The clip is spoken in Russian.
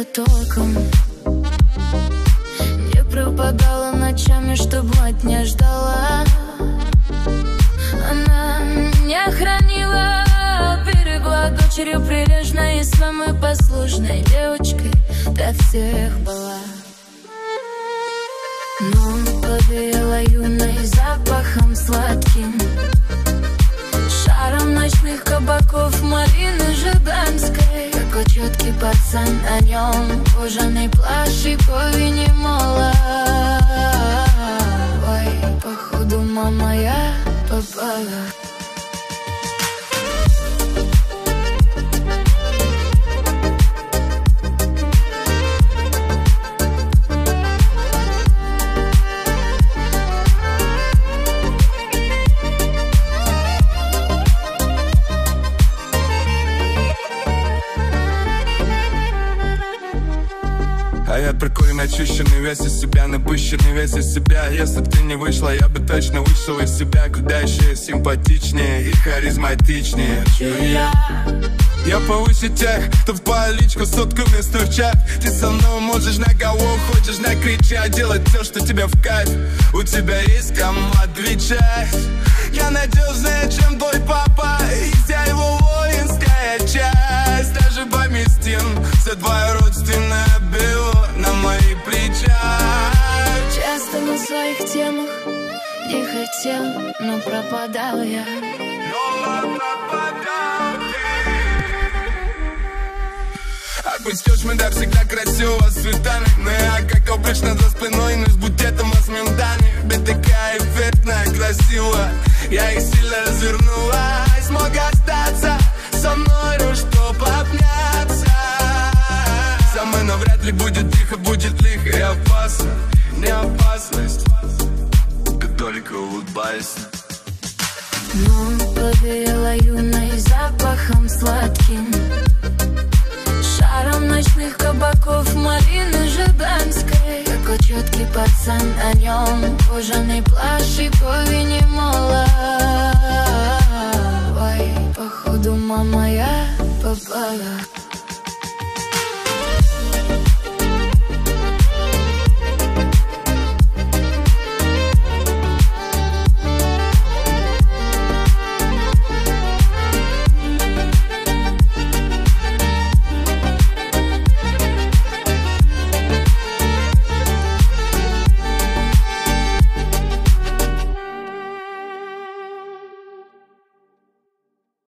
током. Не пропадала ночами, чтобы от не ждала. Она меня хранила, берегла, дочерью прилежной и самой послушной девочкой для всех была. Но повеяла юной запахом сладким, шаром ночных кабаков малины жиганской. Какой четкий пацан, на нем кожаный плащ и по вине мола. Ой, походу мама я попала. А я такой начищенный, весь из себя, напыщенный весь из себя. Если б ты не вышла, я бы точно вышел из себя. Куда еще симпатичнее и харизматичнее. Я повыше тех, кто в поличку сотками стучат. Ты со мной можешь на кого хочешь накричать, делать все, что тебе в кайф. У тебя есть кому отвечать. Я надежнее, чем твой папа, и вся его воинская часть. Даже поместим все твое родственное бело на моих плечах. Часто на своих темах не хотел, но пропадал я. А быть мы да всегда красиво с цветами. Но я, как обычно, за спиной, но с букетом с ментами. Ты такая эффектная, красивая, я их сильно развернула. И смог остаться со мной, чтоб обняться. Со мной навряд ли будет тихо, будет лихо и опасно. Не опасность, ты только улыбайся. Но повеяла юной запахом сладким, шаром ночных кабаков малины жиганской. Какой четкий пацан, на нем кожаный плащ и повинный